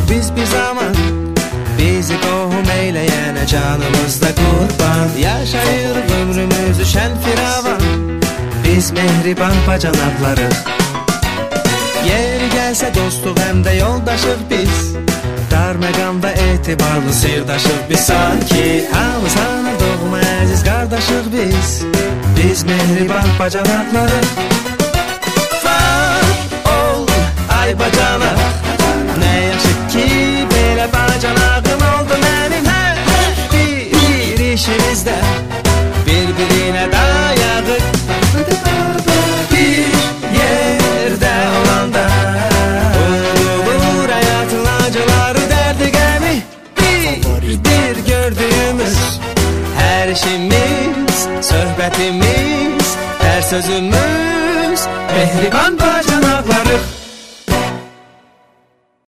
biz bir zaman. Bizi qohum eyləyənə canımızda qurban. Yaşayır ömrümüzü şən firavan. Biz mehriban bacanaqlarıq. Yeri gəlsə dostluq həm də yoldaşıq biz. Dar məqamda etibarlı sirdaşıq biz. Sanki hamı sana doğma əziz qardaşıq biz. Biz mehriban bacanaqlarıq. Var ol ay bacanaq. Nə yaxşı ki belə bacanağın oldu mənim. Hər bir işimizdə bir-birinə dayadıq. Bir yerdə olanda unudulur həyatın acıları, dərdi qəmi. Bir gördüyümüz hər işimiz, söhbətimiz, hər sözümüz mehriban bacanaq.